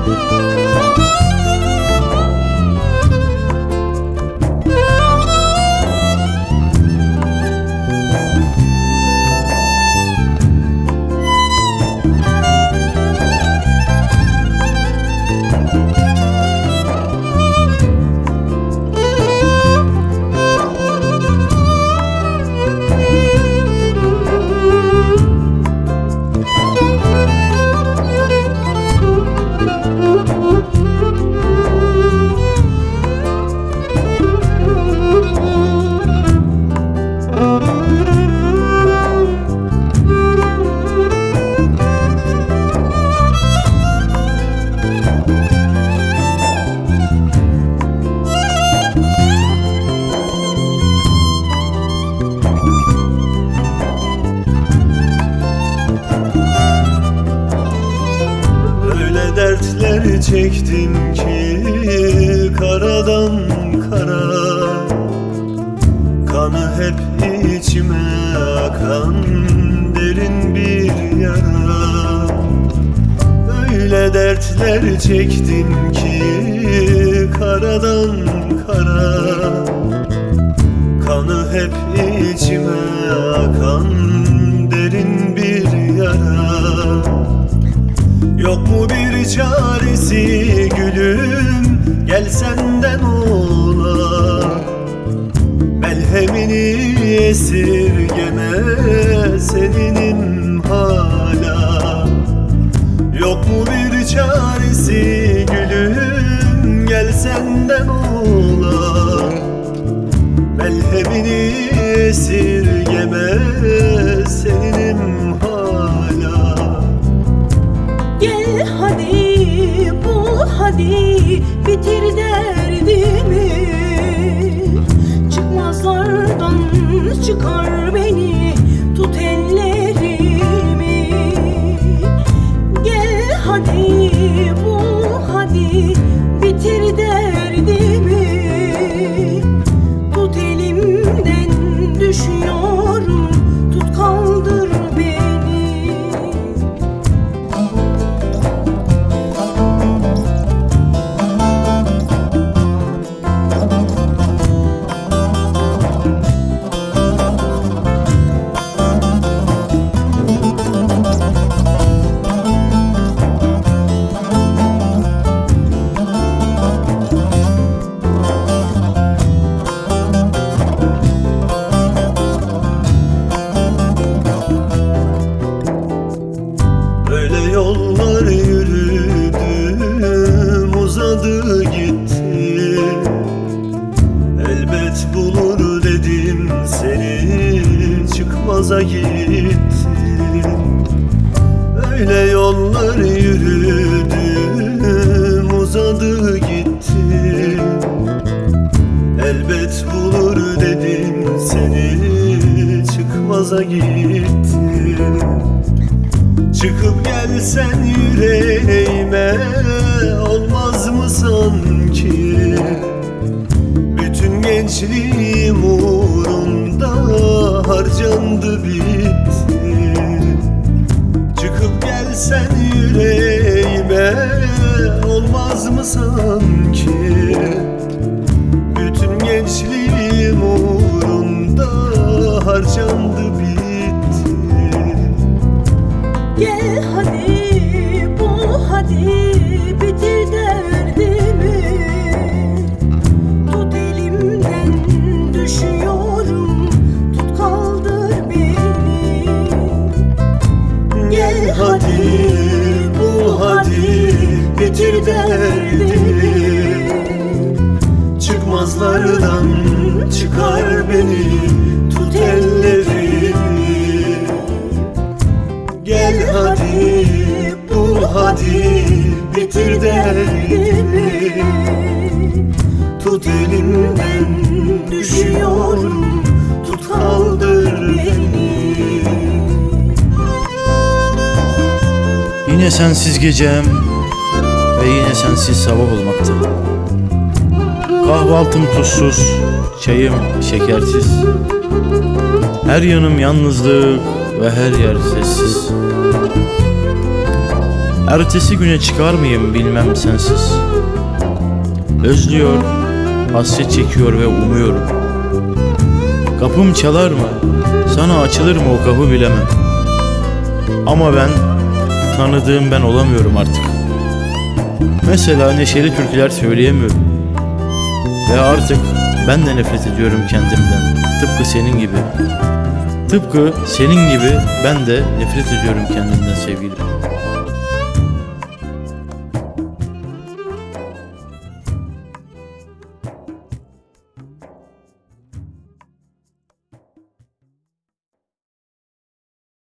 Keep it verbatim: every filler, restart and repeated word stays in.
Dertler çektim ki karadan kara, kanı hep içime akan derin bir yara. Öyle dertler çektim ki karadan kara, kanı hep içime akan derin bir yara. Yok mu bir çaresi gülüm, gel senden ola. Melhemini esirgeme, seninim hala. Yok mu bir çaresi gülüm, gel senden ola. Melhemini esirgeme, seninim hala. Gel hadi bul hadi bitir derdimi, çıkmazlardan çıkar beni, tut ellerimi. Gel hadi bul hadi bitir derdimi, tut elimden düşüyorum, tut kaldır beni. Yollar yürüdüm, uzadı gitti. Elbet bulur dedim seni, çıkmaza gitti. Öyle yollar yürüdüm, uzadı gitti. Elbet bulur dedim seni, çıkmaza gitti. Çıkıp gelsen yüreğime, olmaz mı sanki? Bütün gençliğim uğrunda harcandı bitti. Çıkıp gelsen yüreğime, olmaz mı sanki? Bütün gençliğim uğrunda harcandı bitti. Gel hadi bul hadi bitir derdimi, tut elimden düşüyorum, tut kaldır beni. Gel hadi bul hadi bitir derdimi, çıkmazlardan çıkar beni, tut ellerimi. Gel hadi bul hadi bitir derdimi, tut elimden düşüyorum, tut kaldır beni. Yine sensiz gecem ve yine sensiz sabah olmakta. Kahvaltım tuzsuz, çayım şekersiz. Her yanım yalnızlık ve her yer sessiz. Ertesi güne çıkar mıyım bilmem sensiz. Özlüyor, hasret çekiyor ve umuyorum. Kapım çalar mı, sana açılır mı o kapı bilemem. Ama ben, tanıdığım ben olamıyorum artık. Mesela neşeli türküler söyleyemiyorum. Ve artık ben de nefret ediyorum kendimden. Tıpkı senin gibi. Tıpkı senin gibi ben de nefret ediyorum kendimden sevgilim.